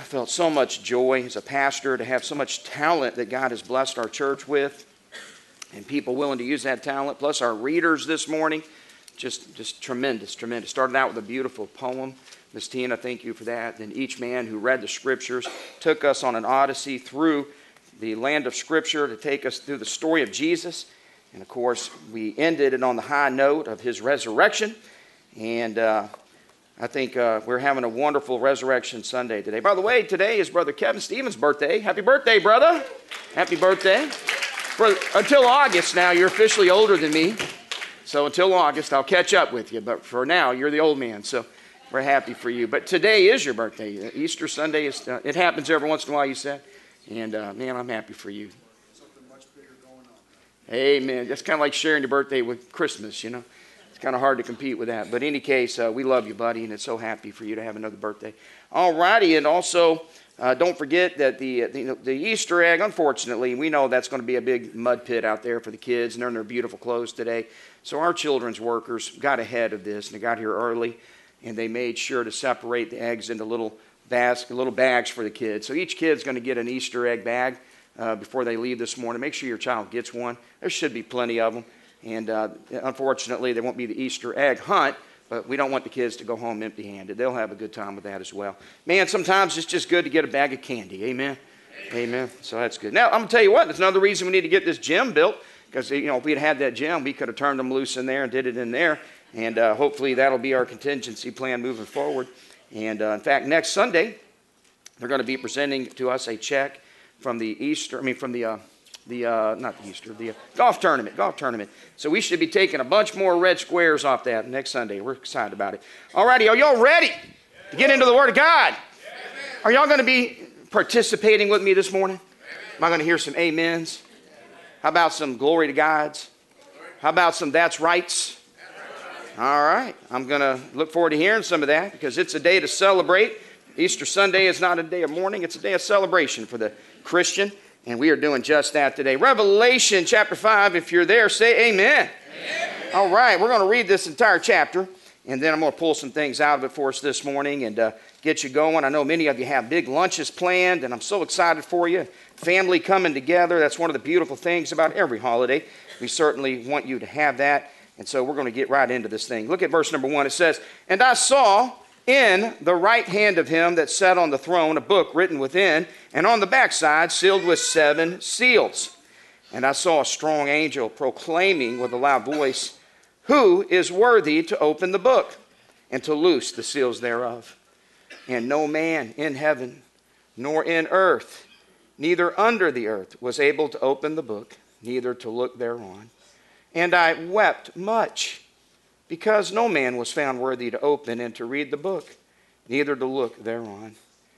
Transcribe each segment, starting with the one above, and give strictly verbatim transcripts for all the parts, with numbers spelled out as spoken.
felt so much joy as a pastor to have so much talent that God has blessed our church with, and people willing to use that talent. Plus our readers this morning, just just tremendous, tremendous. Started out with a beautiful poem. Miss Tina, thank you for that. And each man who read the Scriptures took us on an odyssey through the land of Scripture to take us through the story of Jesus. And of course, we ended it on the high note of his resurrection. And uh, I think uh, we're having a wonderful Resurrection Sunday today. By the way, today is Brother Kevin Stevens' birthday. Happy birthday, brother. Happy birthday. For, until August now, you're officially older than me. So until August, I'll catch up with you. But for now, you're the old man. So we're happy for you. But today is your birthday. Easter Sunday, is, uh, it happens every once in a while, you said. And uh, man, I'm happy for you. Something much bigger going on. Amen. That's kind of like sharing your birthday with Christmas, you know. It's kind of hard to compete with that. But in any case, uh, we love you, buddy, and it's so happy for you to have another birthday. All righty, and also uh, don't forget that the, the the Easter egg, unfortunately, we know that's going to be a big mud pit out there for the kids, and they're in their beautiful clothes today. So our children's workers got ahead of this, and they got here early, and they made sure to separate the eggs into little basket, little bags for the kids. So each kid's going to get an Easter egg bag uh, before they leave this morning. Make sure your child gets one. There should be plenty of them. And uh, unfortunately, there won't be the Easter egg hunt, but we don't want the kids to go home empty-handed. They'll have a good time with that as well. Man, sometimes it's just good to get a bag of candy. Amen? Amen. Amen. So that's good. Now, I'm going to tell you what. That's another reason we need to get this gym built, because, you know, if we had had that gym, we could have turned them loose in there and did it in there. And uh, hopefully that'll be our contingency plan moving forward. And, uh, in fact, next Sunday, they're going to be presenting to us a check from the Easter, I mean, from the, uh, the uh, not the Easter, the uh, golf tournament, golf tournament. So we should be taking a bunch more red squares off that next Sunday. We're excited about it. All righty, are y'all ready to get into the Word of God? Are y'all going to be participating with me this morning? Am I going to hear some amens? How about some glory to God's? How about some that's rights? All right, I'm going to look forward to hearing some of that, because it's a day to celebrate. Easter Sunday is not a day of mourning, it's a day of celebration for the Christian, and we are doing just that today. Revelation chapter five, if you're there, say amen. Amen. All right, we're going to read this entire chapter, and then I'm going to pull some things out of it for us this morning and uh, get you going. I know many of you have big lunches planned, and I'm so excited for you. Family coming together, that's one of the beautiful things about every holiday. We certainly want you to have that. And so we're going to get right into this thing. Look at verse number one. It says, "And I saw in the right hand of him that sat on the throne a book written within, and on the backside sealed with seven seals. And I saw a strong angel proclaiming with a loud voice, Who is worthy to open the book and to loose the seals thereof? And no man in heaven, nor in earth, neither under the earth, was able to open the book, neither to look thereon. And I wept much, because no man was found worthy to open and to read the book, neither to look thereon.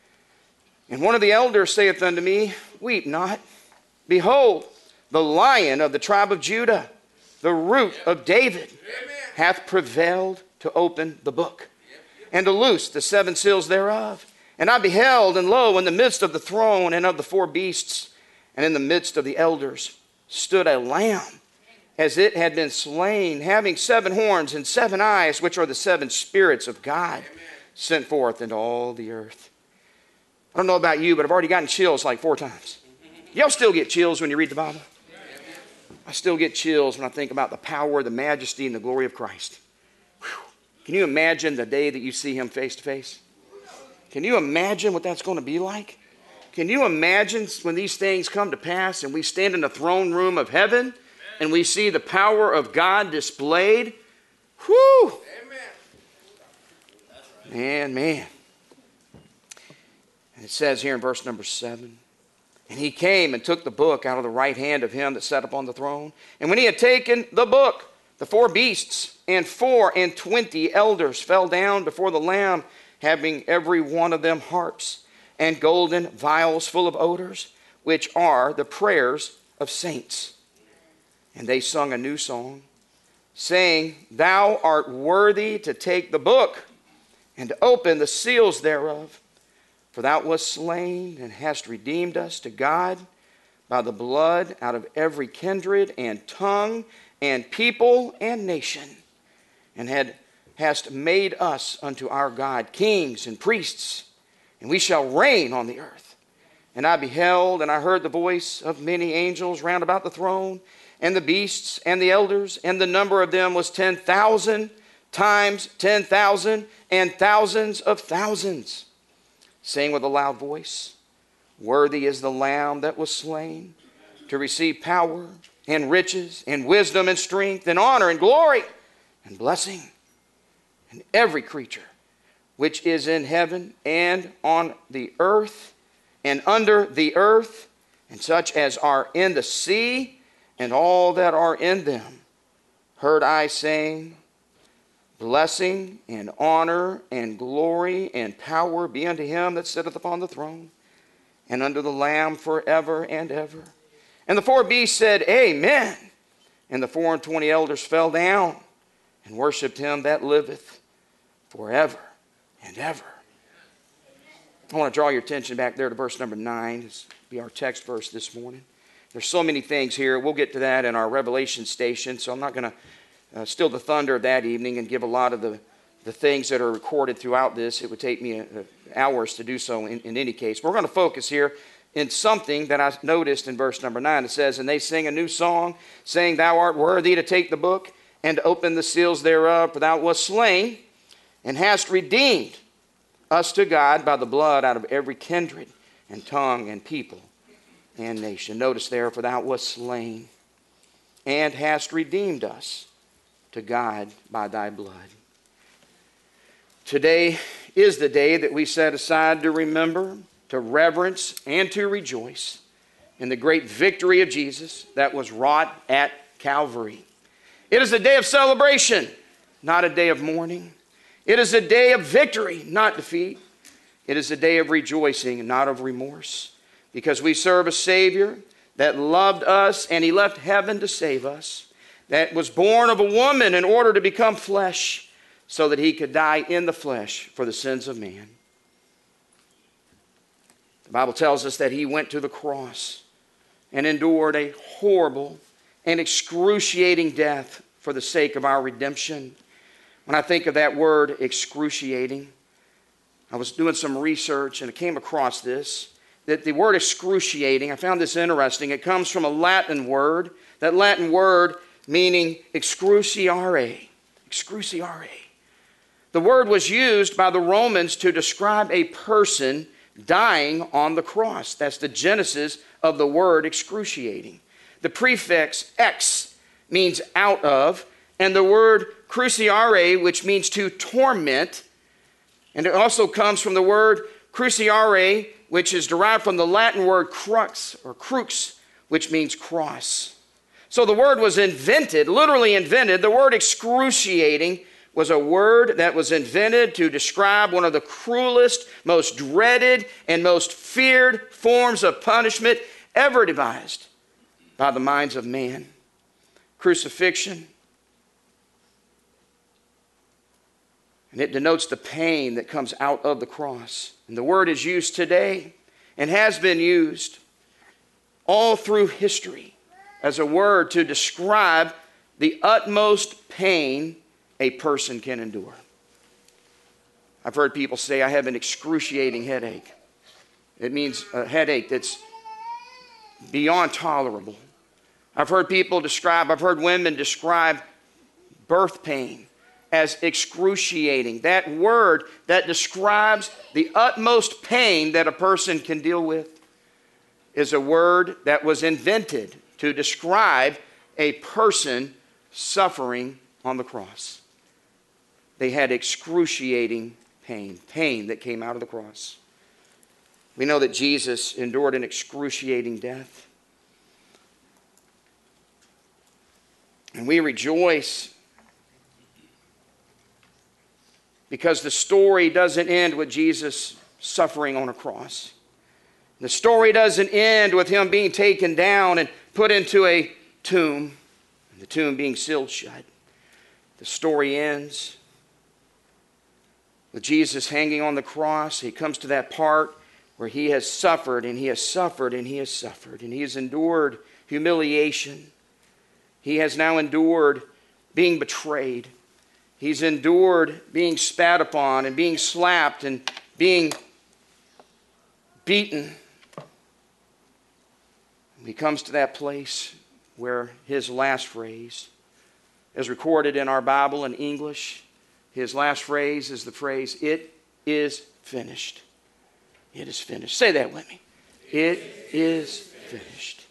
And one of the elders saith unto me, Weep not. Behold, the Lion of the tribe of Judah, the root of David, hath prevailed to open the book, and to loose the seven seals thereof. And I beheld, and lo, in the midst of the throne and of the four beasts, and in the midst of the elders, stood a lamb, as it had been slain, having seven horns and seven eyes, which are the seven spirits of God, Amen, sent forth into all the earth. I don't know about you, but I've already gotten chills like four times. Y'all still get chills when you read the Bible? I still get chills when I think about the power, the majesty, and the glory of Christ. Whew. Can you imagine the day that you see him face to face? Can you imagine what that's going to be like? Can you imagine when these things come to pass and we stand in the throne room of heaven and we see the power of God displayed? Whew! Man, man. And it says here in verse number seven, And he came and took the book out of the right hand of him that sat upon the throne. And when he had taken the book, the four beasts and four and twenty elders fell down before the Lamb, having every one of them harps and golden vials full of odors, which are the prayers of saints. And they sung a new song, saying, Thou art worthy to take the book and to open the seals thereof. For thou wast slain and hast redeemed us to God by the blood out of every kindred and tongue and people and nation, and had, hast made us unto our God kings and priests, and we shall reign on the earth. And I beheld, and I heard the voice of many angels round about the throne, and the beasts, and the elders, and the number of them was ten thousand times ten thousand, and thousands of thousands, saying with a loud voice, Worthy is the Lamb that was slain to receive power, and riches, and wisdom, and strength, and honor, and glory, and blessing. And every creature which is in heaven, and on the earth, and under the earth, and such as are in the sea, and all that are in them, heard I saying, Blessing, and honor, and glory, and power be unto him that sitteth upon the throne, and unto the Lamb forever and ever. And the four beasts said, Amen. And the four and twenty elders fell down, and worshipped him that liveth forever and ever. I want to draw your attention back there to verse number nine. This will be our text verse this morning. There's so many things here. We'll get to that in our Revelation station, so I'm not going to uh, steal the thunder of that evening and give a lot of the, the things that are recorded throughout this. It would take me uh, hours to do so in, in any case. We're going to focus here in something that I noticed in verse number nine. It says, And they sing a new song, saying, Thou art worthy to take the book and to open the seals thereof, for thou wast slain, and hast redeemed us to God by the blood out of every kindred and tongue and people and nation. Notice there, for thou wast slain, and hast redeemed us to God by thy blood. Today is the day that we set aside to remember, to reverence, and to rejoice in the great victory of Jesus that was wrought at Calvary. It is a day of celebration, not a day of mourning. It is a day of victory, not defeat. It is a day of rejoicing, not of remorse, because we serve a Savior that loved us, and he left heaven to save us, that was born of a woman in order to become flesh, so that he could die in the flesh for the sins of man. The Bible tells us that he went to the cross and endured a horrible and excruciating death for the sake of our redemption. When I think of that word, excruciating, I was doing some research and I came across this, that the word excruciating, I found this interesting. It comes from a Latin word, that Latin word meaning excruciare, excruciare. The word was used by the Romans to describe a person dying on the cross. That's the genesis of the word excruciating. The prefix ex means out of, and the word cruciare, which means to torment, and it also comes from the word cruciare, which is derived from the Latin word crux or crux, which means cross. So the word was invented, literally invented. The word excruciating was a word that was invented to describe one of the cruelest, most dreaded, and most feared forms of punishment ever devised by the minds of man. Crucifixion. And it denotes the pain that comes out of the cross. And the word is used today and has been used all through history as a word to describe the utmost pain a person can endure. I've heard people say, I have an excruciating headache. It means a headache that's beyond tolerable. I've heard people describe, I've heard women describe birth pain as excruciating. That word that describes the utmost pain that a person can deal with is a word that was invented to describe a person suffering on the cross. They had excruciating pain, pain that came out of the cross. We know that Jesus endured an excruciating death. And we rejoice because the story doesn't end with Jesus suffering on a cross. The story doesn't end with him being taken down and put into a tomb, and the tomb being sealed shut. The story ends with Jesus hanging on the cross. He comes to that part where he has suffered and he has suffered and he has suffered and he has endured humiliation. He has now endured being betrayed. He's endured being spat upon and being slapped and being beaten. He comes to that place where his last phrase is recorded in our Bible in English. His last phrase is the phrase, "It is finished." It is finished. Say that with me. It is finished.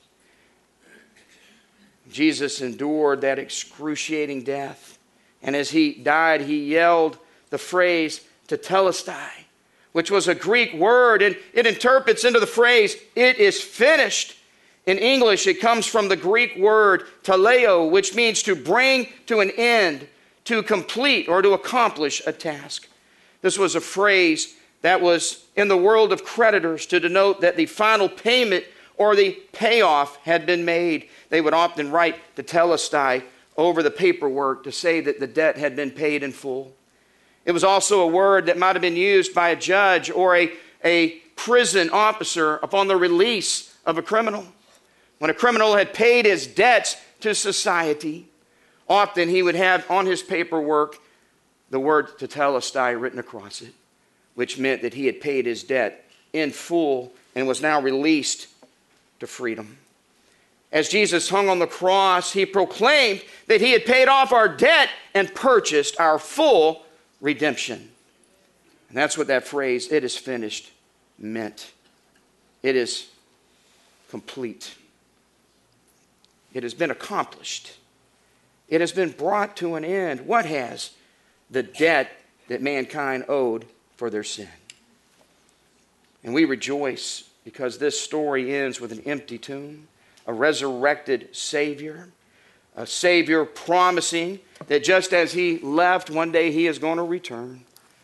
Jesus endured that excruciating death. And as he died, he yelled the phrase, tetelestai, which was a Greek word, and it interprets into the phrase, "It is finished." In English, it comes from the Greek word teleo, which means to bring to an end, to complete, or to accomplish a task. This was a phrase that was in the world of creditors to denote that the final payment or the payoff had been made. They would often write tetelestai over the paperwork to say that the debt had been paid in full. It was also a word that might have been used by a judge or a, a prison officer upon the release of a criminal. When a criminal had paid his debts to society, often he would have on his paperwork the word tetelestai written across it, which meant that he had paid his debt in full and was now released to freedom. As Jesus hung on the cross, he proclaimed that he had paid off our debt and purchased our full redemption. And that's what that phrase, "it is finished," meant. It is complete. It has been accomplished. It has been brought to an end. What has? The debt that mankind owed for their sin. And we rejoice because this story ends with an empty tomb, a resurrected Savior, a Savior promising that just as he left, one day he is going to return.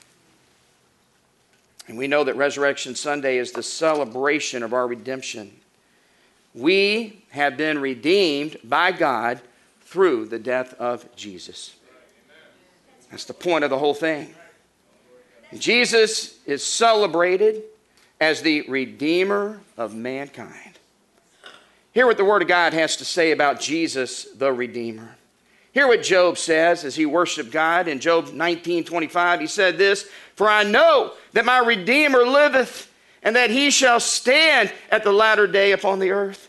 And we know that Resurrection Sunday is the celebration of our redemption. We have been redeemed by God through the death of Jesus. That's the point of the whole thing. Jesus is celebrated as the Redeemer of mankind. Hear what the Word of God has to say about Jesus, the Redeemer. Hear what Job says as he worshiped God. In Job nineteen twenty-five, he said this, "For I know that my Redeemer liveth, and that he shall stand at the latter day upon the earth.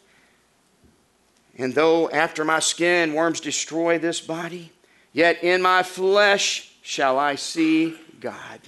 And though after my skin worms destroy this body, yet in my flesh shall I see God."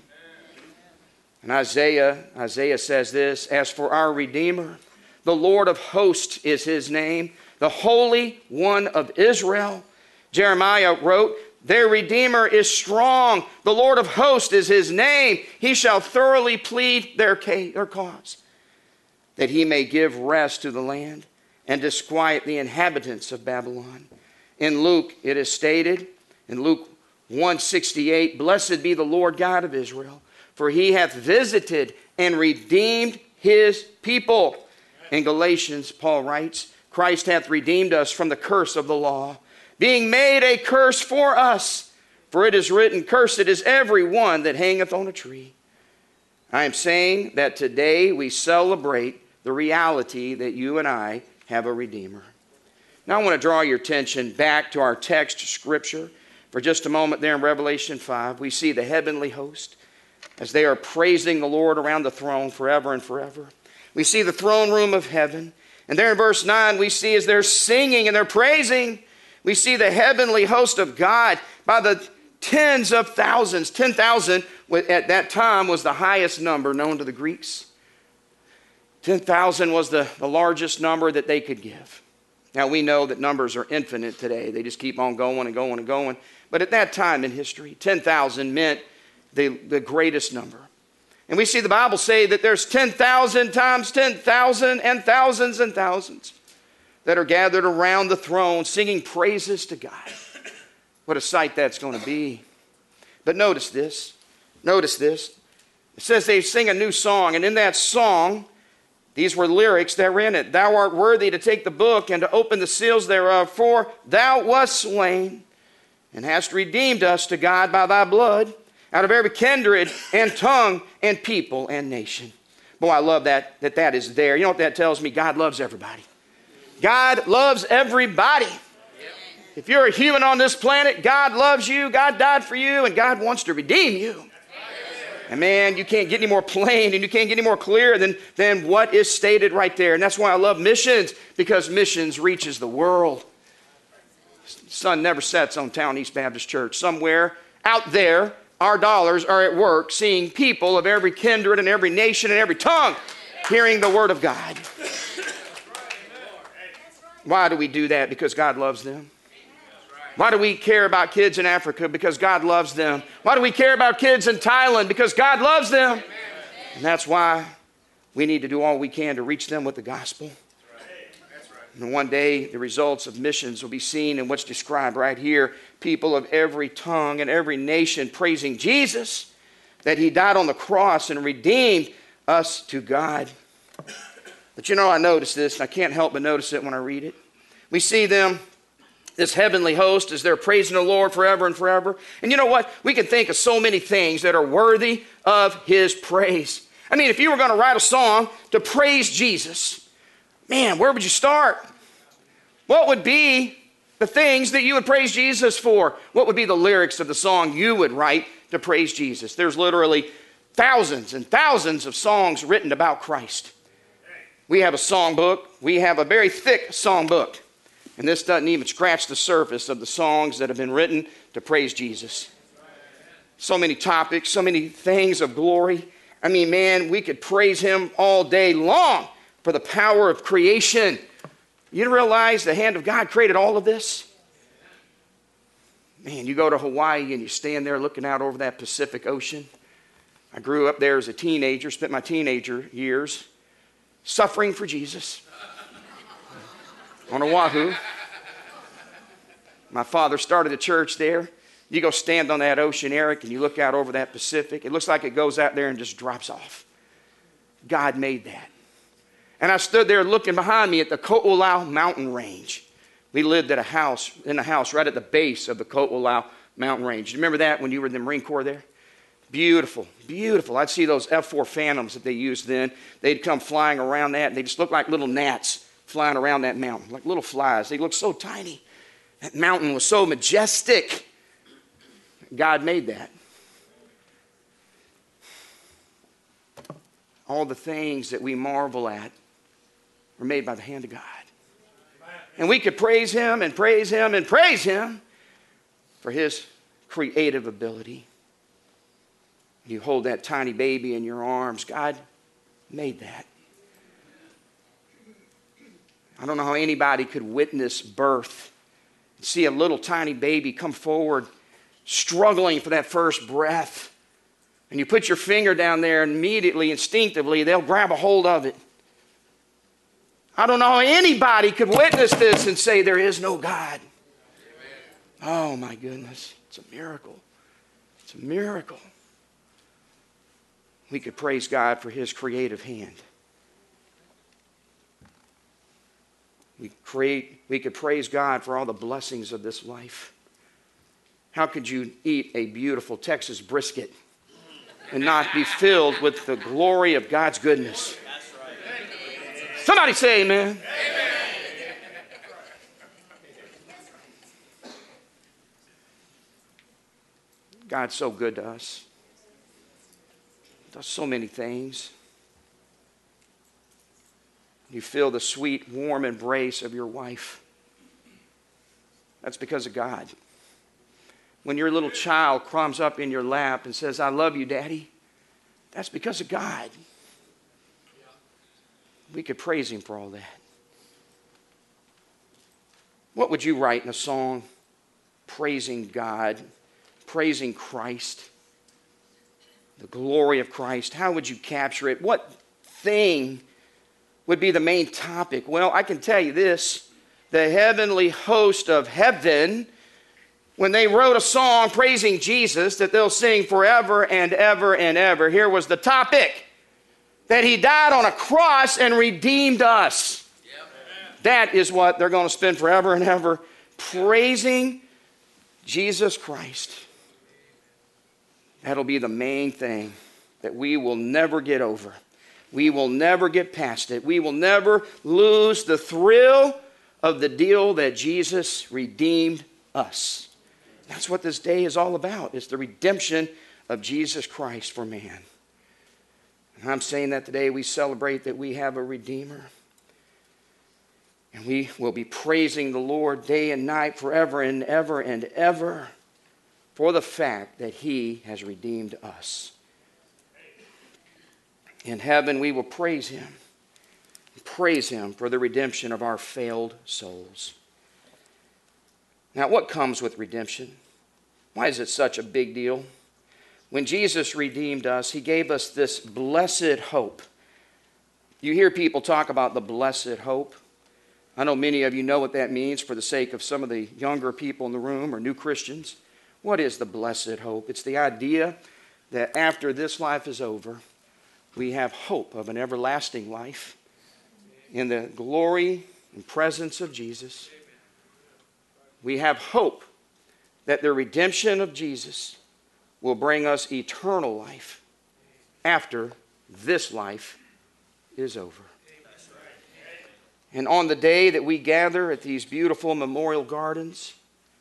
And Isaiah, Isaiah says this, "As for our Redeemer, the Lord of hosts is his name, the Holy One of Israel." Jeremiah wrote, "Their Redeemer is strong. The Lord of hosts is his name. He shall thoroughly plead their cause, that he may give rest to the land and disquiet the inhabitants of Babylon." In Luke, it is stated, in Luke one sixty-eight, "Blessed be the Lord God of Israel, for he hath visited and redeemed his people." In Galatians, Paul writes, "Christ hath redeemed us from the curse of the law, being made a curse for us. For it is written, Cursed is every one that hangeth on a tree." I am saying that today we celebrate the reality that you and I have a Redeemer. Now I want to draw your attention back to our text scripture for just a moment there in Revelation five. We see the heavenly host as they are praising the Lord around the throne forever and forever. We see the throne room of heaven. And there in verse nine, we see as they're singing and they're praising, we see the heavenly host of God by the tens of thousands. ten thousand at that time was the highest number known to the Greeks. ten thousand was the, the largest number that they could give. Now we know that numbers are infinite today. They just keep on going and going and going. But at that time in history, ten thousand meant the, the greatest number. And we see the Bible say that there's ten thousand times ten thousand and thousands and thousands that are gathered around the throne singing praises to God. What a sight that's going to be. But notice this. Notice this. It says they sing a new song, and in that song, these were lyrics that were in it. "Thou art worthy to take the book and to open the seals thereof, for thou wast slain and hast redeemed us to God by thy blood out of every kindred and tongue and people and nation." Boy, I love that, that that is there. You know what that tells me? God loves everybody. God loves everybody. If you're a human on this planet, God loves you, God died for you, and God wants to redeem you. And man, you can't get any more plain and you can't get any more clear than, than what is stated right there. And that's why I love missions, because missions reaches the world. The sun never sets on Town East Baptist Church. Somewhere out there, our dollars are at work seeing people of every kindred and every nation and every tongue hearing the word of God. Why do we do that? Because God loves them. Why do we care about kids in Africa? Because God loves them. Why do we care about kids in Thailand? Because God loves them. And that's why we need to do all we can to reach them with the gospel. And one day, the results of missions will be seen in what's described right here. People of every tongue and every nation praising Jesus, that he died on the cross and redeemed us to God. But you know, I noticed this, and I can't help but notice it when I read it. We see them, this heavenly host, as they're praising the Lord forever and forever. And you know what? We can think of so many things that are worthy of his praise. I mean, if you were going to write a song to praise Jesus, man, where would you start? What would be the things that you would praise Jesus for? What would be the lyrics of the song you would write to praise Jesus? There's literally thousands and thousands of songs written about Christ. We have a songbook. We have a very thick songbook. And this doesn't even scratch the surface of the songs that have been written to praise Jesus. So many topics, so many things of glory. I mean, man, we could praise him all day long for the power of creation. You realize the hand of God created all of this? Man, you go to Hawaii and you stand there looking out over that Pacific Ocean. I grew up there as a teenager, spent my teenager years suffering for Jesus on Oahu. My father started a church there. You go stand on that ocean, Eric, and you look out over that Pacific. It looks like it goes out there and just drops off. God made that. And I stood there looking behind me at the Ko'olau mountain range. We lived at a house, in a house right at the base of the Ko'olau mountain range. Do you remember that when you were in the Marine Corps there? Beautiful, beautiful. I'd see those F four Phantoms that they used then. They'd come flying around that, and they just looked like little gnats flying around that mountain, like little flies. They looked so tiny. That mountain was so majestic. God made that. All the things that we marvel at were made by the hand of God. And we could praise him and praise him and praise him for his creative ability. You hold that tiny baby in your arms. God made that. I don't know how anybody could witness birth and see a little tiny baby come forward struggling for that first breath. And you put your finger down there and immediately, instinctively, they'll grab a hold of it. I don't know how anybody could witness this and say there is no God. Oh my goodness, it's a miracle. It's a miracle. We could praise God for his creative hand. We create, we could praise God for all the blessings of this life. How could you eat a beautiful Texas brisket and not be filled with the glory of God's goodness? Somebody say amen. Amen. God's so good to us. He does so many things. You feel the sweet, warm embrace of your wife. That's because of God. When your little child crumbs up in your lap and says, I love you, Daddy, that's because of God. We could praise him for all that. What would you write in a song praising God, praising Christ, the glory of Christ? How would you capture it? What thing would be the main topic? Well, I can tell you this. The heavenly host of heaven, when they wrote a song praising Jesus that they'll sing forever and ever and ever, here was the topic: that he died on a cross and redeemed us. Yep. That is what they're going to spend forever and ever praising Jesus Christ. That'll be the main thing that we will never get over. We will never get past it. We will never lose the thrill of the deal that Jesus redeemed us. That's what this day is all about. It's the redemption of Jesus Christ for man. And I'm saying that today we celebrate that we have a Redeemer. And we will be praising the Lord day and night forever and ever and ever for the fact that He has redeemed us. In heaven we will praise Him. Praise Him for the redemption of our failed souls. Now, what comes with redemption? Why is it such a big deal? When Jesus redeemed us, He gave us this blessed hope. You hear people talk about the blessed hope. I know many of you know what that means for the sake of some of the younger people in the room or new Christians. What is the blessed hope? It's the idea that after this life is over, we have hope of an everlasting life in the glory and presence of Jesus. We have hope that the redemption of Jesus will bring us eternal life after this life is over. And on the day that we gather at these beautiful memorial gardens,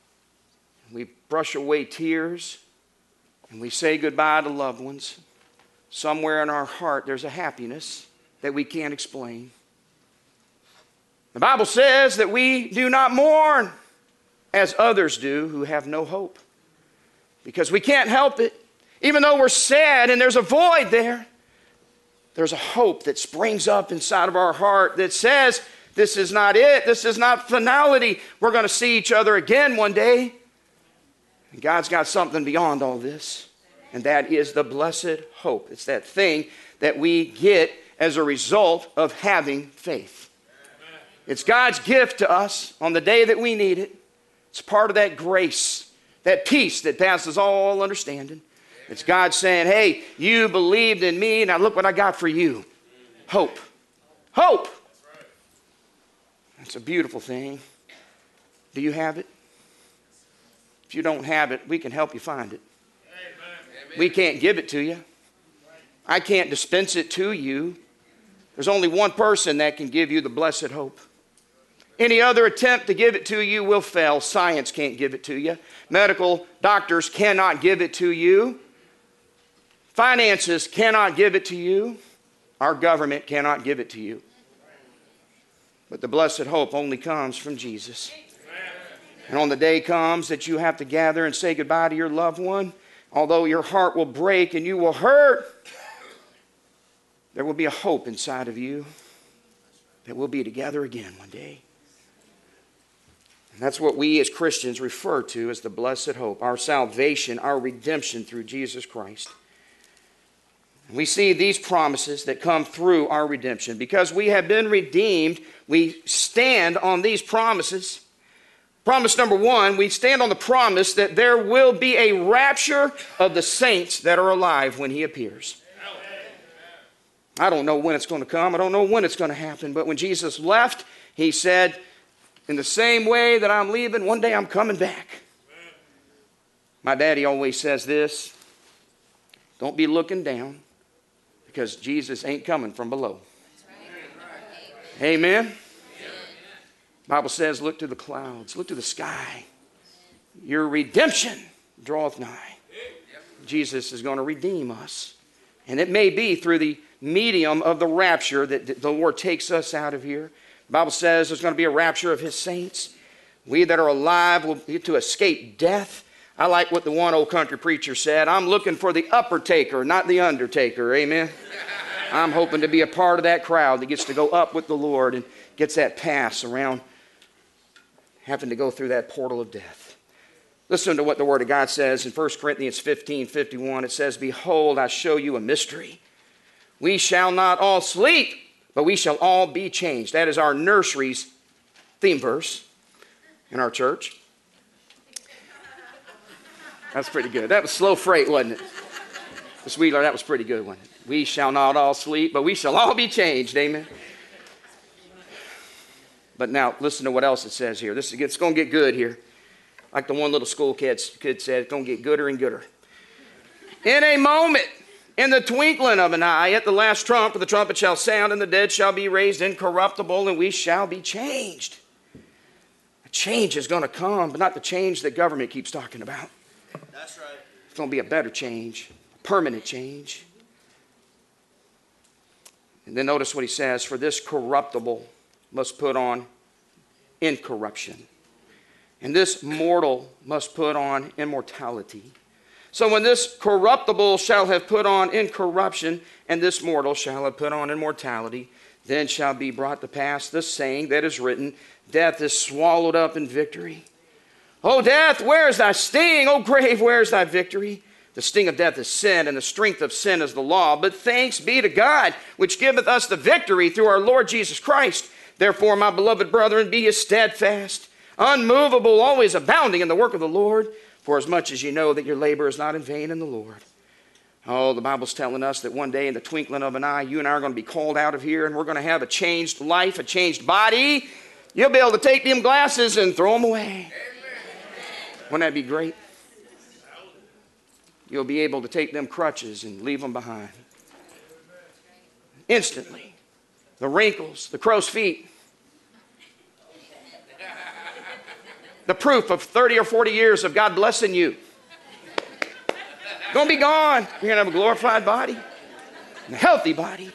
we brush away tears and we say goodbye to loved ones, somewhere in our heart there's a happiness that we can't explain. The Bible says that we do not mourn as others do who have no hope, because we can't help it. Even though we're sad and there's a void there, there's a hope that springs up inside of our heart that says, this is not it. This is not finality. We're going to see each other again one day. And God's got something beyond all this, and that is the blessed hope. It's that thing that we get as a result of having faith. It's God's gift to us on the day that we need it. It's part of that grace, that peace that passes all understanding. It's God saying, hey, you believed in me, now look what I got for you. Hope. Hope. It's a beautiful thing. Do you have it? If you don't have it, we can help you find it. Amen. We can't give it to you. I can't dispense it to you. There's only one person that can give you the blessed hope. Any other attempt to give it to you will fail. Science can't give it to you. Medical doctors cannot give it to you. Finances cannot give it to you. Our government cannot give it to you. But the blessed hope only comes from Jesus. And on the day comes that you have to gather and say goodbye to your loved one, although your heart will break and you will hurt, there will be a hope inside of you that we'll be together again one day. And that's what we as Christians refer to as the blessed hope, our salvation, our redemption through Jesus Christ. We see these promises that come through our redemption. Because we have been redeemed, we stand on these promises. Promise number one, we stand on the promise that there will be a rapture of the saints that are alive when He appears. I don't know when it's going to come. I don't know when it's going to happen. But when Jesus left, He said, in the same way that I'm leaving, one day I'm coming back. My daddy always says this, don't be looking down, because Jesus ain't coming from below. Amen? Amen. Bible says, look to the clouds, look to the sky. Your redemption draweth nigh. Jesus is going to redeem us. And it may be through the medium of the rapture that the Lord takes us out of here. The Bible says there's going to be a rapture of His saints. We that are alive will get to escape death. I like what the one old country preacher said. I'm looking for the upper taker, not the undertaker. Amen? I'm hoping to be a part of that crowd that gets to go up with the Lord and gets that pass around having to go through that portal of death. Listen to what the Word of God says in First Corinthians fifteen fifty-one. It says, behold, I show you a mystery. We shall not all sleep, but we shall all be changed. That is our nursery's theme verse in our church. That's pretty good. That was slow freight, wasn't it? Miss Wheeler, that was pretty good, wasn't it? We shall not all sleep, but we shall all be changed. Amen. But now, listen to what else it says here. This is, it's going to get good here. Like the one little school kid, kid said, it's going to get gooder and gooder. In a moment, in the twinkling of an eye, at the last trump, for the trumpet shall sound, and the dead shall be raised incorruptible, and we shall be changed. A change is going to come, but not the change that government keeps talking about. That's right. It's going to be a better change. permanent change. And then notice what he says, for this corruptible must put on incorruption, and this mortal must put on immortality. So when this corruptible shall have put on incorruption, and this mortal shall have put on immortality, then shall be brought to pass the saying that is written, death is swallowed up in victory. O death, where is thy sting? O grave, where is thy victory? The sting of death is sin, and the strength of sin is the law. But thanks be to God, which giveth us the victory through our Lord Jesus Christ. Therefore, my beloved brethren, be ye steadfast, unmovable, always abounding in the work of the Lord, for as much as you know that your labor is not in vain in the Lord. Oh, the Bible's telling us that one day in the twinkling of an eye, you and I are going to be called out of here, and we're going to have a changed life, a changed body. You'll be able to take them glasses and throw them away. Wouldn't that be great? You'll be able to take them crutches and leave them behind. Instantly. The wrinkles, the crow's feet. The proof of thirty or forty years of God blessing you. Gonna be gone. You're gonna have a glorified body, and a healthy body.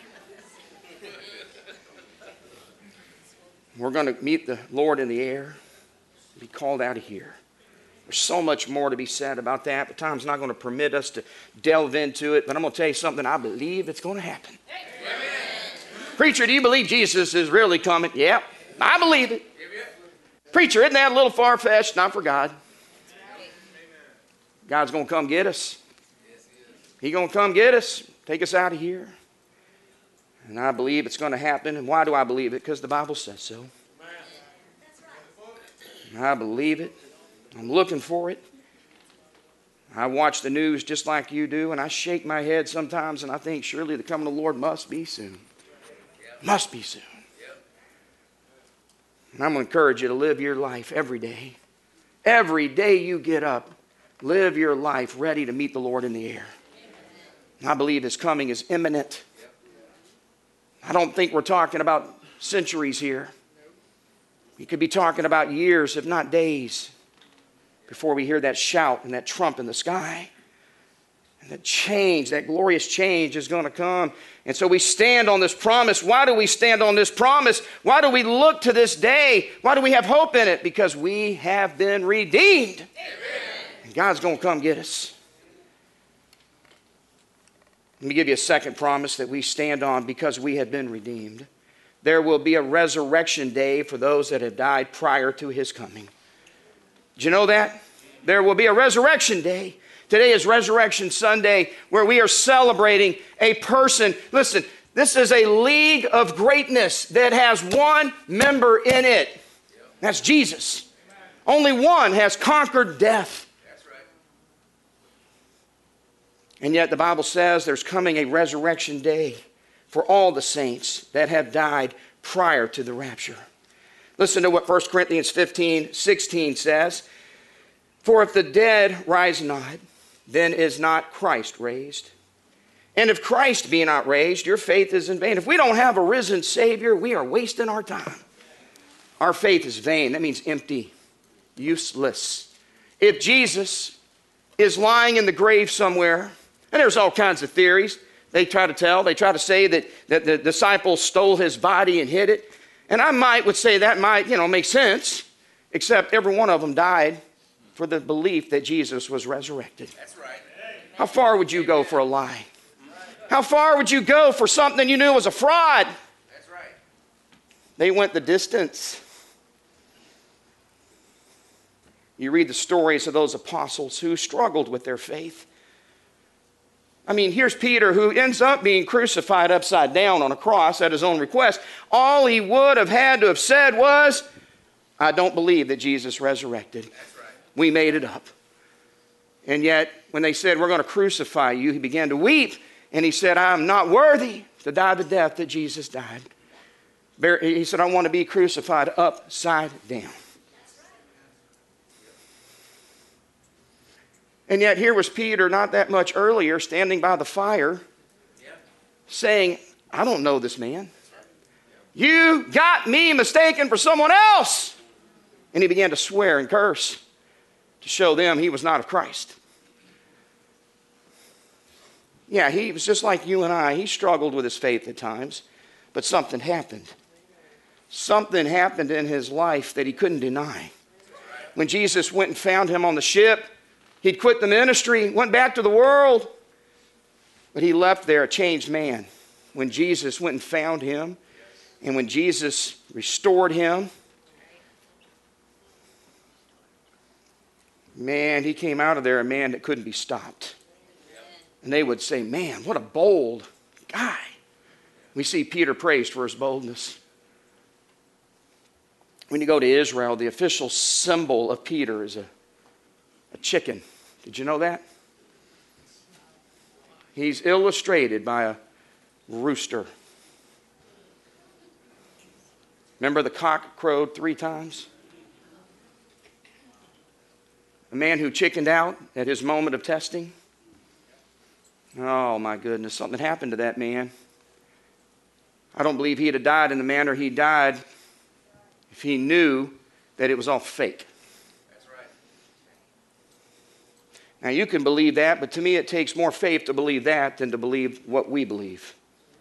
We're gonna meet the Lord in the air, be called out of here. There's so much more to be said about that, but time's not going to permit us to delve into it. But I'm going to tell you something. I believe it's going to happen. Amen. Preacher, do you believe Jesus is really coming? Yeah, I believe it. Amen. Preacher, isn't that a little far-fetched? Not for God. Amen. God's going to come get us. Yes, he He's going to come get us, take us out of here. And I believe it's going to happen. And why do I believe it? Because the Bible says so. Amen. I believe it. I'm looking for it. I watch the news just like you do, and I shake my head sometimes, and I think surely the coming of the Lord must be soon. Must be soon. And I'm going to encourage you to live your life every day. Every day you get up, live your life ready to meet the Lord in the air. And I believe His coming is imminent. I don't think we're talking about centuries here. We could be talking about years, if not days, before we hear that shout and that trump in the sky. And that change, that glorious change is going to come. And so we stand on this promise. Why do we stand on this promise? Why do we look to this day? Why do we have hope in it? Because we have been redeemed. Amen. And God's going to come get us. Let me give you a second promise that we stand on because we have been redeemed. There will be a resurrection day for those that have died prior to His coming. Did you know that? There will be a resurrection day. Today is Resurrection Sunday, where we are celebrating a person. Listen, this is a league of greatness that has one member in it. That's Jesus. Only one has conquered death. That's right. And yet the Bible says there's coming a resurrection day for all the saints that have died prior to the rapture. Listen to what First Corinthians fifteen sixteen says. For if the dead rise not, then is not Christ raised. And if Christ be not raised, your faith is in vain. If we don't have a risen Savior, we are wasting our time. Our faith is vain. That means empty, useless. If Jesus is lying in the grave somewhere, and there's all kinds of theories. They try to tell, they try to say that, that the disciples stole His body and hid it. And I might would say that might, you know, make sense, except every one of them died for the belief that Jesus was resurrected. That's right. How far would you go for a lie? How far would you go for something you knew was a fraud? That's right. They went the distance. You read the stories of those apostles who struggled with their faith. I mean, here's Peter, who ends up being crucified upside down on a cross at his own request. All he would have had to have said was, I don't believe that Jesus resurrected. That's right. We made it up. And yet, when they said, we're going to crucify you, he began to weep. And he said, I'm not worthy to die the death that Jesus died. He said, I want to be crucified upside down. And yet here was Peter not that much earlier standing by the fire saying, I don't know this man. You got me mistaken for someone else. And he began to swear and curse to show them he was not of Christ. Yeah, he was just like you and I. He struggled with his faith at times, but something happened. Something happened in his life that he couldn't deny. When Jesus went and found him on the ship, he'd quit the ministry, went back to the world, but he left there a changed man. When Jesus went and found him, and when Jesus restored him, man, he came out of there a man that couldn't be stopped. And they would say, man, what a bold guy. We see Peter praised for his boldness. When you go to Israel, the official symbol of Peter is a, a chicken. Did you know that? He's illustrated by a rooster. Remember the cock crowed three times? A man who chickened out at his moment of testing. Oh my goodness, something happened to that man. I don't believe he'd have died in the manner he died if he knew that it was all fake. That's right. Now you can believe that, but to me it takes more faith to believe that than to believe what we believe.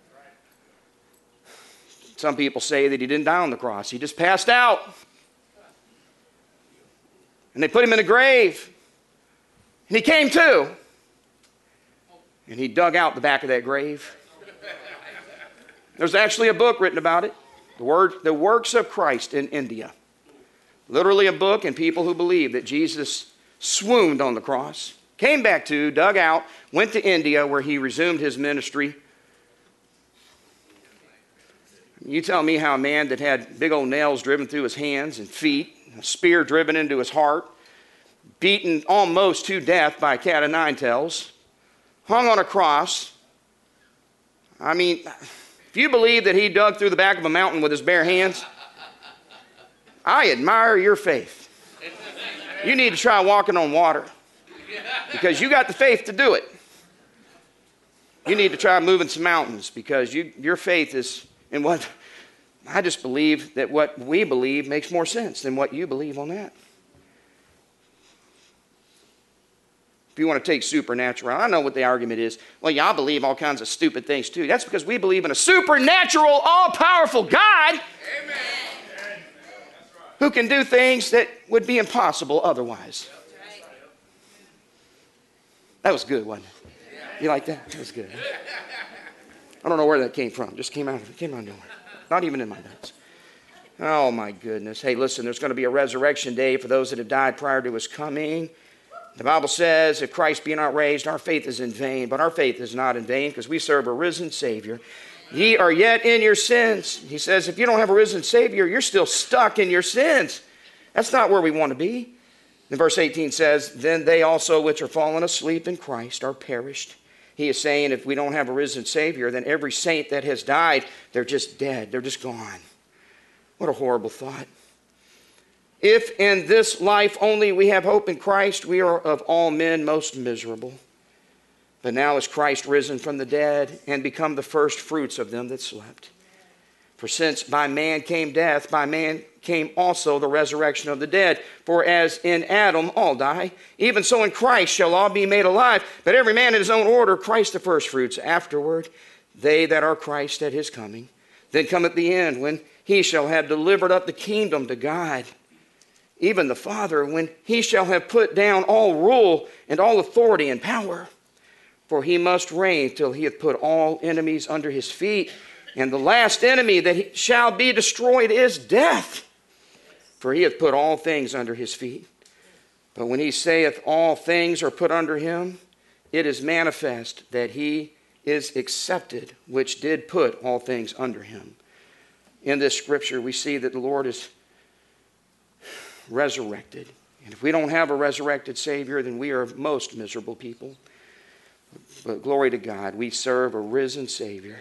Some people say that he didn't die on the cross. He just passed out. And they put him in a grave. And he came to. And he dug out the back of that grave. There's actually a book written about it. The, word, the Works of Christ in India. Literally a book, and people who believe that Jesus swooned on the cross, came back to, dug out, went to India where he resumed his ministry. You tell me how a man that had big old nails driven through his hands and feet, a spear driven into his heart, beaten almost to death by a cat of nine tails, hung on a cross. I mean, if you believe that he dug through the back of a mountain with his bare hands, I admire your faith. You need to try walking on water because you got the faith to do it. You need to try moving some mountains because you, your faith is in what I just believe that what we believe makes more sense than what you believe on that. If you want to take supernatural, I know what the argument is. Well, y'all believe all kinds of stupid things too. That's because we believe in a supernatural, all-powerful God. Amen. Who can do things that would be impossible otherwise. That was good, wasn't it? You like that? That was good. I don't know where that came from. Just came out of it. Came out of nowhere. Not even in my notes. Oh, my goodness. Hey, listen, there's going to be a resurrection day for those that have died prior to his coming. The Bible says, if Christ be not raised, our faith is in vain. But our faith is not in vain because we serve a risen Savior. Ye are yet in your sins. He says, if you don't have a risen Savior, you're still stuck in your sins. That's not where we want to be. And verse eighteen says, then they also which are fallen asleep in Christ are perished. He is saying if we don't have a risen Savior, then every saint that has died, they're just dead. They're just gone. What a horrible thought. If in this life only we have hope in Christ, we are of all men most miserable. But now is Christ risen from the dead and become the first fruits of them that slept. For since by man came death, by man came also the resurrection of the dead. For as in Adam all die, even so in Christ shall all be made alive. But every man in his own order, Christ the first fruits. Afterward, they that are Christ at his coming. Then cometh the end, when he shall have delivered up the kingdom to God, even the Father, when he shall have put down all rule and all authority and power. For he must reign till he hath put all enemies under his feet. And the last enemy that shall be destroyed is death. For he hath put all things under his feet. But when he saith all things are put under him, it is manifest that he is accepted, which did put all things under him. In this scripture, we see that the Lord is resurrected. And if we don't have a resurrected Savior, then we are most miserable people. But glory to God, we serve a risen Savior.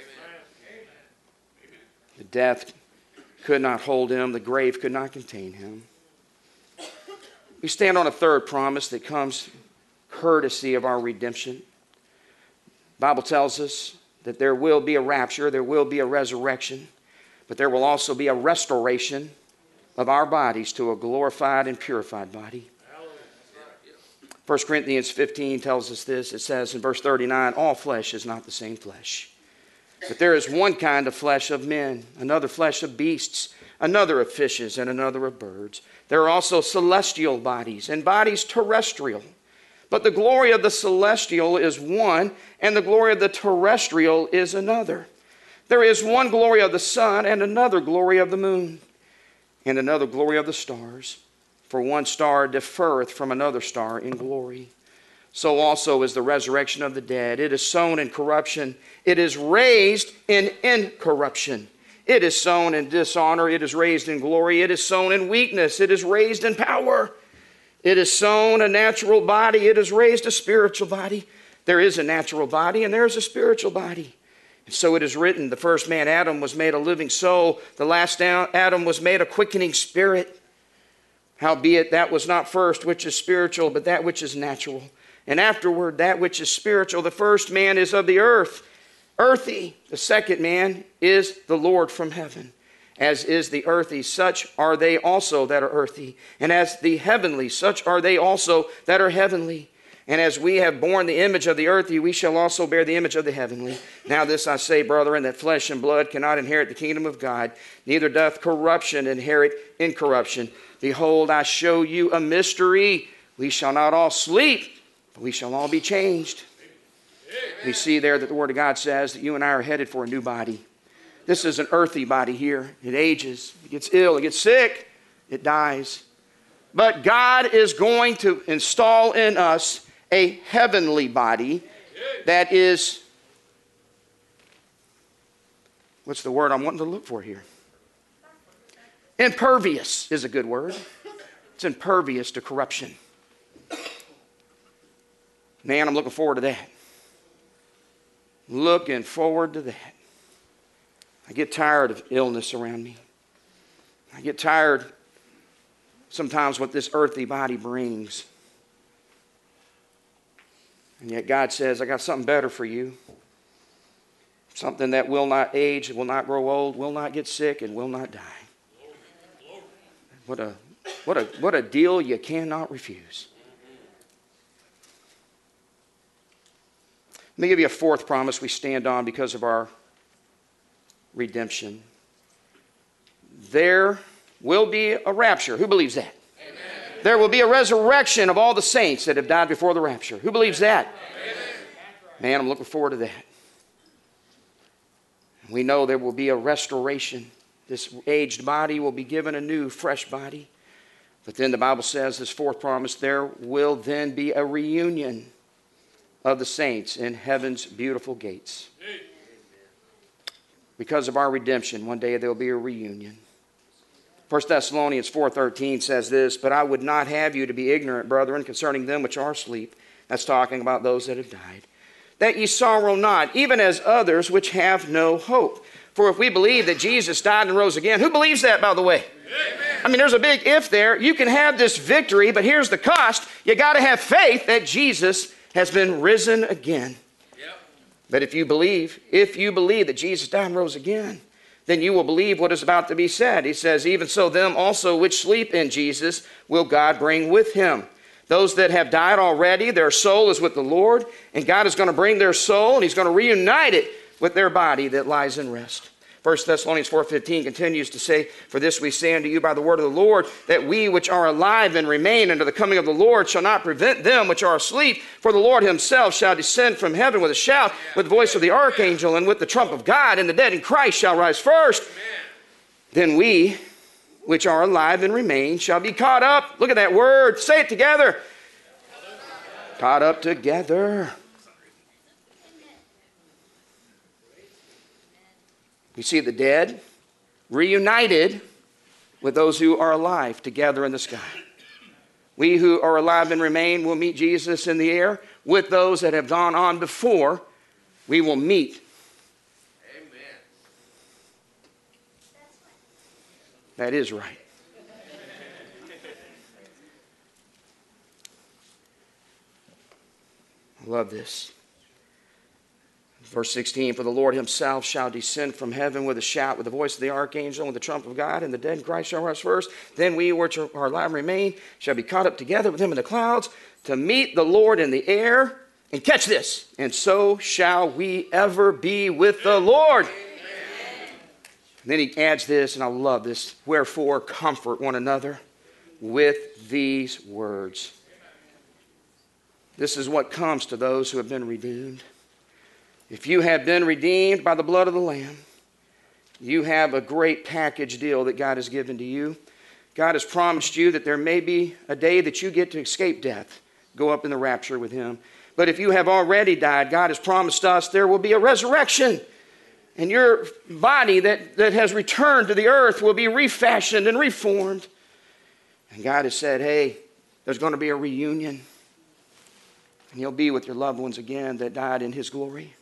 The death could not hold him. The grave could not contain him. We stand on a third promise that comes courtesy of our redemption. The Bible tells us that there will be a rapture, there will be a resurrection, but there will also be a restoration of our bodies to a glorified and purified body. First Corinthians fifteen tells us this. It says in verse thirty-nine, all flesh is not the same flesh. But there is one kind of flesh of men, another flesh of beasts, another of fishes, and another of birds. There are also celestial bodies and bodies terrestrial. But the glory of the celestial is one, and the glory of the terrestrial is another. There is one glory of the sun, and another glory of the moon, and another glory of the stars. For one star differeth from another star in glory. So also is the resurrection of the dead. It is sown in corruption. It is raised in incorruption. It is sown in dishonor. It is raised in glory. It is sown in weakness. It is raised in power. It is sown a natural body. It is raised a spiritual body. There is a natural body and there is a spiritual body. And so it is written, the first man, Adam, was made a living soul. The last Adam was made a quickening spirit. Howbeit that was not first which is spiritual, but that which is natural. And afterward, that which is spiritual. The first man is of the earth, earthy. The second man is the Lord from heaven. As is the earthy, such are they also that are earthy. And as the heavenly, such are they also that are heavenly. And as we have borne the image of the earthy, we shall also bear the image of the heavenly. Now this I say, brethren, that flesh and blood cannot inherit the kingdom of God, neither doth corruption inherit incorruption. Behold, I show you a mystery. We shall not all sleep, but we shall all be changed. Amen. We see there that the Word of God says that you and I are headed for a new body. This is an earthy body here. It ages, it gets ill, it gets sick, it dies. But God is going to install in us a heavenly body that is, what's the word I'm wanting to look for here? Impervious is a good word. It's impervious to corruption. Man, I'm looking forward to that. Looking forward to that. I get tired of illness around me. I get tired sometimes what this earthly body brings. And yet God says, I got something better for you. Something that will not age, will not grow old, will not get sick, and will not die. What a, what a, what a deal you cannot refuse. Let me give you a fourth promise we stand on because of our redemption. There will be a rapture. Who believes that? Amen. There will be a resurrection of all the saints that have died before the rapture. Who believes that? Amen. Man, I'm looking forward to that. We know there will be a restoration. This aged body will be given a new, fresh body. But then the Bible says, this fourth promise, there will then be a reunion of the saints in heaven's beautiful gates. Because of our redemption, one day there will be a reunion. First Thessalonians four thirteen says this, but I would not have you to be ignorant, brethren, concerning them which are asleep. That's talking about those that have died. That ye sorrow not, even as others which have no hope. For if we believe that Jesus died and rose again, who believes that, by the way? Amen. I mean, there's a big if there. You can have this victory, but here's the cost. You got to have faith that Jesus has been risen again. Yep. But if you believe, if you believe that Jesus died and rose again, then you will believe what is about to be said. He says, even so them also which sleep in Jesus will God bring with him. Those that have died already, their soul is with the Lord, and God is going to bring their soul, and he's going to reunite it with their body that lies in rest. First Thessalonians four fifteen continues to say, for this we say unto you by the word of the Lord, that we which are alive and remain unto the coming of the Lord shall not prevent them which are asleep. For the Lord himself shall descend from heaven with a shout, with the voice of the archangel, and with the trump of God, and the dead in Christ shall rise first. Then we which are alive and remain shall be caught up. Look at that word. Say it together. Caught up together. You see the dead reunited with those who are alive together in the sky. We who are alive and remain will meet Jesus in the air. With those that have gone on before, we will meet. Amen. That is right. I love this. Verse sixteen, for the Lord himself shall descend from heaven with a shout, with the voice of the archangel, and with the trumpet of God, and the dead in Christ shall rise first. Then we which are alive and remain shall be caught up together with him in the clouds to meet the Lord in the air. And catch this, and so shall we ever be with the Lord. And then he adds this, and I love this. Wherefore, comfort one another with these words. This is what comes to those who have been redeemed. If you have been redeemed by the blood of the Lamb, you have a great package deal that God has given to you. God has promised you that there may be a day that you get to escape death, go up in the rapture with him. But if you have already died, God has promised us there will be a resurrection. And your body that, that has returned to the earth will be refashioned and reformed. And God has said, hey, there's going to be a reunion. And you'll be with your loved ones again that died in his glory.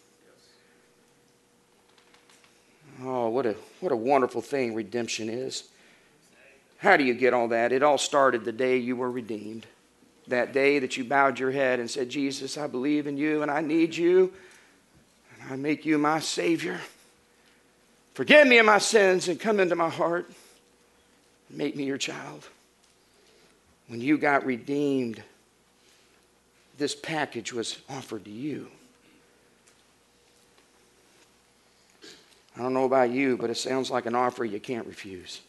Oh, what a, what a wonderful thing redemption is. How do you get all that? It all started the day you were redeemed. That day that you bowed your head and said, Jesus, I believe in you and I need you. And I make you my Savior. Forgive me of my sins and come into my heart. Make me your child. When you got redeemed, this package was offered to you. I don't know about you, but it sounds like an offer you can't refuse.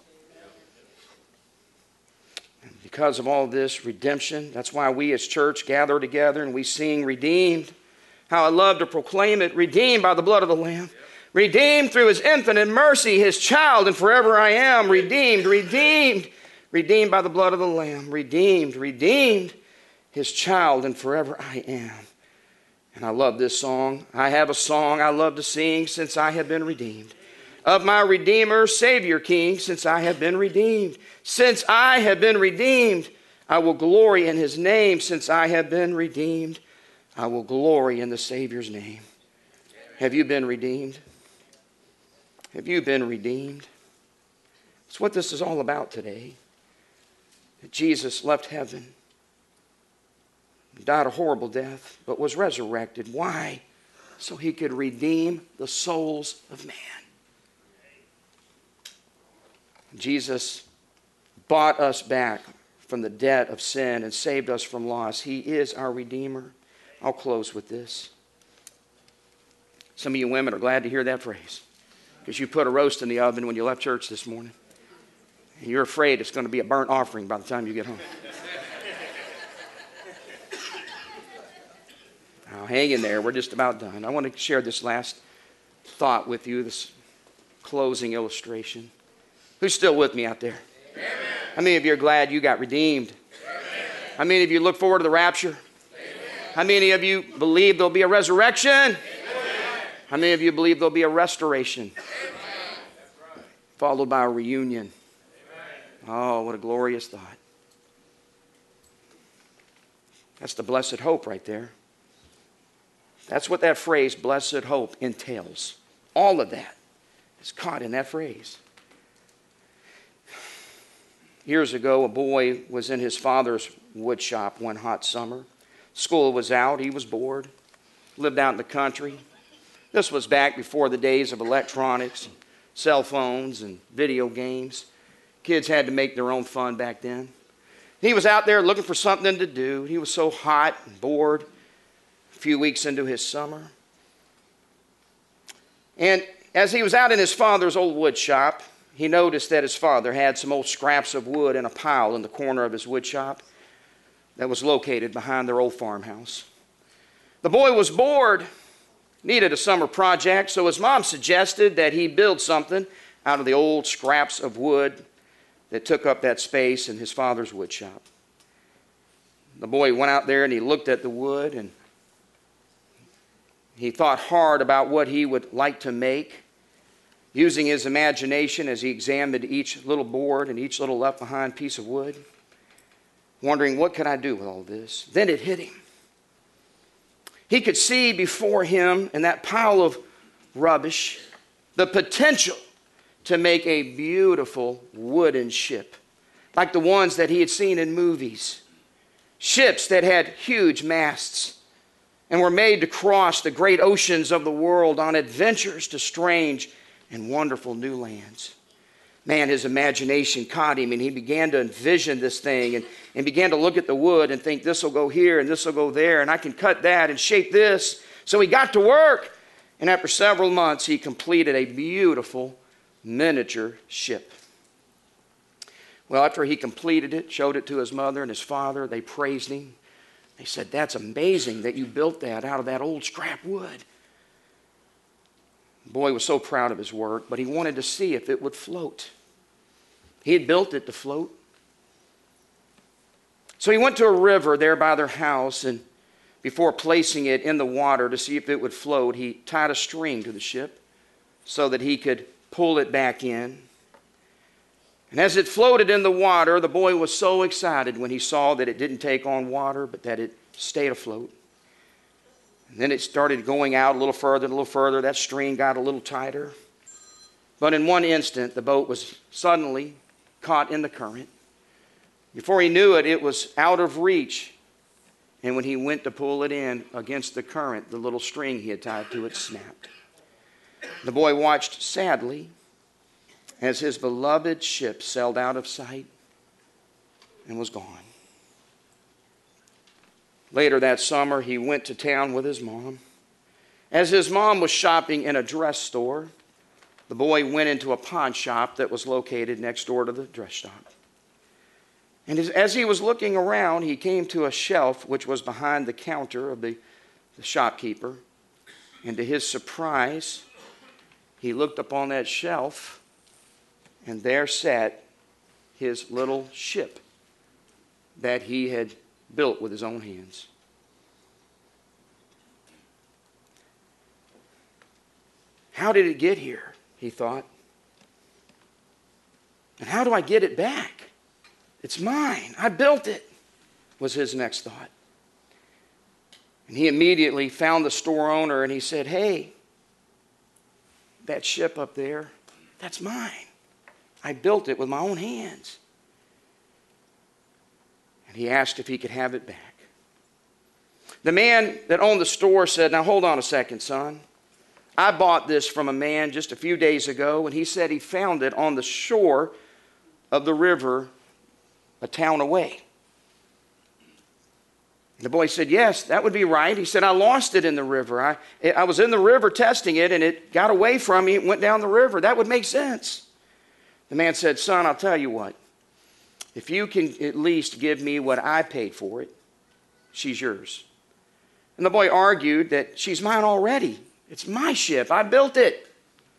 And because of all this redemption, that's why we as church gather together and we sing redeemed. How I love to proclaim it, redeemed by the blood of the Lamb. Redeemed through his infinite mercy, his child, and forever I am. Redeemed, redeemed, redeemed by the blood of the Lamb. Redeemed, redeemed, his child, and forever I am. And I love this song. I have a song I love to sing since I have been redeemed. Of my Redeemer, Savior, King, since I have been redeemed. Since I have been redeemed, I will glory in his name. Since I have been redeemed, I will glory in the Savior's name. Have you been redeemed? Have you been redeemed? It's what this is all about today. That Jesus left heaven, died a horrible death, but was resurrected. Why? So he could redeem the souls of man. Jesus bought us back from the debt of sin and saved us from loss. He is our Redeemer. I'll close with this. Some of you women are glad to hear that phrase because you put a roast in the oven when you left church this morning. And you're afraid it's going to be a burnt offering by the time you get home. Now, hang in there. We're just about done. I want to share this last thought with you, this closing illustration. Who's still with me out there? Amen. How many of you are glad you got redeemed? Amen. How many of you look forward to the rapture? Amen. How many of you believe there'll be a resurrection? Amen. How many of you believe there'll be a restoration? Amen. Followed by a reunion? Amen. Oh, what a glorious thought. That's the blessed hope right there. That's what that phrase, blessed hope, entails. All of that is caught in that phrase. Years ago, a boy was in his father's wood shop one hot summer. School was out. He was bored. Lived out in the country. This was back before the days of electronics, and cell phones, and video games. Kids had to make their own fun back then. He was out there looking for something to do. He was so hot and bored. A few weeks into his summer. And as he was out in his father's old wood shop, he noticed that his father had some old scraps of wood in a pile in the corner of his wood shop that was located behind their old farmhouse. The boy was bored, needed a summer project, so his mom suggested that he build something out of the old scraps of wood that took up that space in his father's wood shop. The boy went out there and he looked at the wood and he thought hard about what he would like to make, using his imagination as he examined each little board and each little left behind piece of wood, wondering, what could I do with all this? Then it hit him. He could see before him in that pile of rubbish the potential to make a beautiful wooden ship, like the ones that he had seen in movies. Ships that had huge masts and were made to cross the great oceans of the world on adventures to strange and wonderful new lands. Man, his imagination caught him, and he began to envision this thing and, and began to look at the wood and think, this will go here and this will go there, and I can cut that and shape this. So he got to work, and after several months, he completed a beautiful miniature ship. Well, after he completed it, showed it to his mother and his father, they praised him. They said, that's amazing that you built that out of that old scrap wood. The boy was so proud of his work, but he wanted to see if it would float. He had built it to float. So he went to a river there by their house, and before placing it in the water to see if it would float, he tied a string to the ship so that he could pull it back in. And as it floated in the water, the boy was so excited when he saw that it didn't take on water, but that it stayed afloat. And then it started going out a little further, a little further. That string got a little tighter. But in one instant, the boat was suddenly caught in the current. Before he knew it, it was out of reach. And when he went to pull it in against the current, the little string he had tied to it snapped. The boy watched sadly as his beloved ship sailed out of sight and was gone. Later that summer, he went to town with his mom. As his mom was shopping in a dress store, the boy went into a pawn shop that was located next door to the dress shop. And as, as he was looking around, he came to a shelf which was behind the counter of the, the shopkeeper. And to his surprise, he looked upon that shelf, and there sat his little ship that he had built with his own hands. How did it get here? He thought. And how do I get it back? It's mine. I built it, was his next thought. And he immediately found the store owner and he said, hey, that ship up there, that's mine. I built it with my own hands. And he asked if he could have it back. The man that owned the store said, now hold on a second, son. I bought this from a man just a few days ago, and he said he found it on the shore of the river a town away. The boy said, yes, that would be right. He said, I lost it in the river. I, I was in the river testing it, and it got away from me and went down the river. That would make sense. The man said, son, I'll tell you what. If you can at least give me what I paid for it, she's yours. And the boy argued that she's mine already. It's my ship. I built it.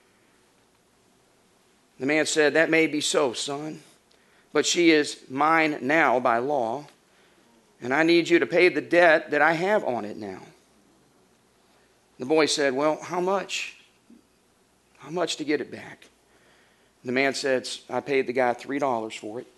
The man said, that may be so, son, but she is mine now by law, and I need you to pay the debt that I have on it now. The boy said, well, how much? How much to get it back? The man said, I paid the guy three dollars for it.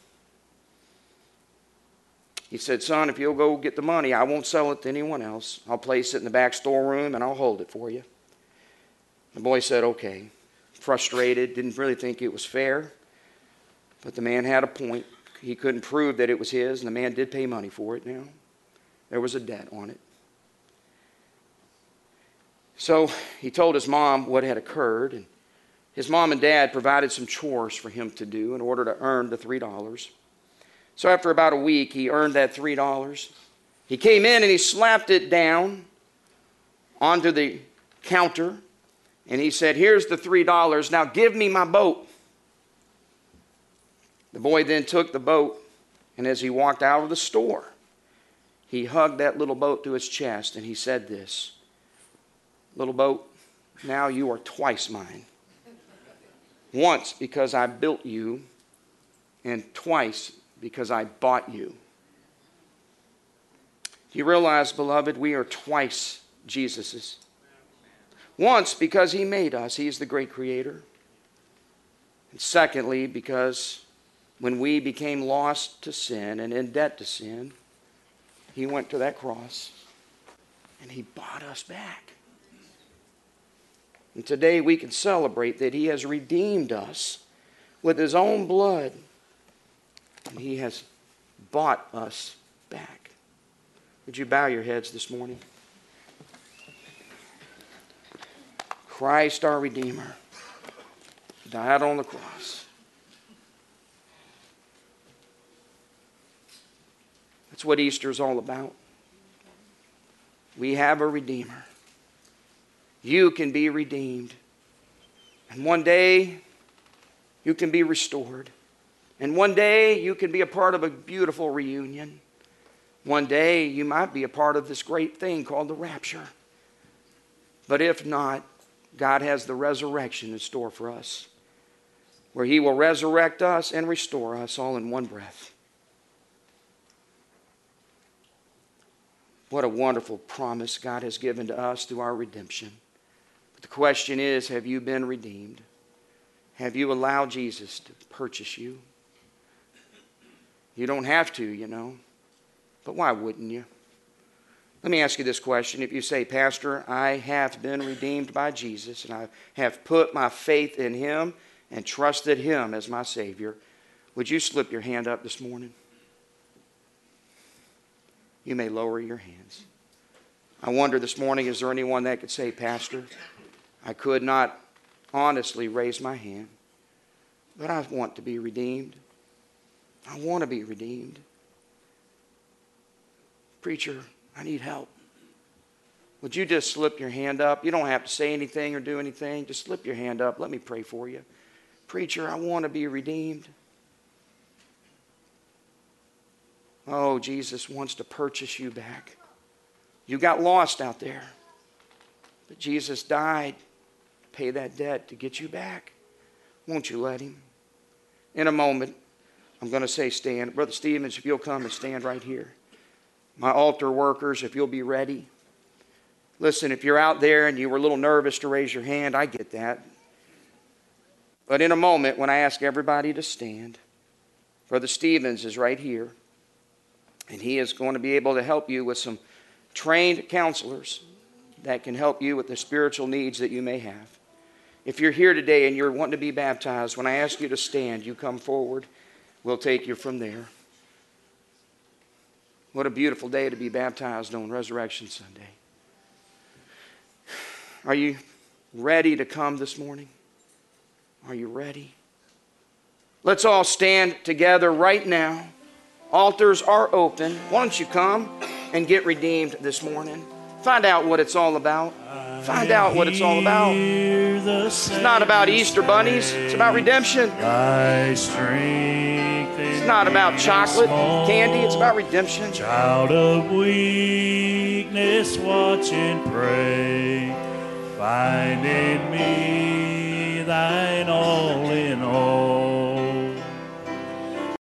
He said, son, if you'll go get the money, I won't sell it to anyone else. I'll place it in the back storeroom and I'll hold it for you. The boy said, okay. Frustrated, didn't really think it was fair. But the man had a point. He couldn't prove that it was his, and the man did pay money for it now. There was a debt on it. So he told his mom what had occurred, and his mom and dad provided some chores for him to do in order to earn the three dollars. So after about a week, he earned that three dollars. He came in and he slapped it down onto the counter, and he said, here's the three dollars. Now give me my boat. The boy then took the boat, and as he walked out of the store, he hugged that little boat to his chest, and he said this, little boat, now you are twice mine. Once because I built you, and twice because I bought you. Do you realize, beloved, we are twice Jesus's? Once because he made us, he is the great creator. And secondly, because when we became lost to sin and in debt to sin, he went to that cross and he bought us back. And today we can celebrate that he has redeemed us with his own blood. And he has bought us back. Would you bow your heads this morning? Christ our Redeemer died on the cross. That's what Easter is all about. We have a Redeemer. You can be redeemed. And one day, you can be restored. And one day, you can be a part of a beautiful reunion. One day, you might be a part of this great thing called the rapture. But if not, God has the resurrection in store for us, where He will resurrect us and restore us all in one breath. What a wonderful promise God has given to us through our redemption. But the question is, have you been redeemed? Have you allowed Jesus to purchase you? You don't have to, you know. But why wouldn't you? Let me ask you this question. If you say, Pastor, I have been redeemed by Jesus and I have put my faith in Him and trusted Him as my Savior, would you slip your hand up this morning? You may lower your hands. I wonder this morning, is there anyone that could say, Pastor, I could not honestly raise my hand, but I want to be redeemed. I want to be redeemed. Preacher, I need help. Would you just slip your hand up? You don't have to say anything or do anything. Just slip your hand up. Let me pray for you. Preacher, I want to be redeemed. Oh, Jesus wants to purchase you back. You got lost out there. But Jesus died to pay that debt to get you back. Won't you let Him? In a moment, I'm going to say stand. Brother Stevens, if you'll come and stand right here. My altar workers, if you'll be ready. Listen, if you're out there and you were a little nervous to raise your hand, I get that. But in a moment, when I ask everybody to stand, Brother Stevens is right here. And he is going to be able to help you with some trained counselors that can help you with the spiritual needs that you may have. If you're here today and you're wanting to be baptized, when I ask you to stand, you come forward. We'll take you from there. What a beautiful day to be baptized on Resurrection Sunday. Are you ready to come this morning? Are you ready? Let's all stand together right now. Altars are open. Why don't you come and get redeemed this morning? Find out what it's all about. Find out what it's all about. It's not about Easter bunnies. It's about redemption. It's not about chocolate, candy. It's about redemption. Child of weakness, watch and pray. Find in me thine all in all.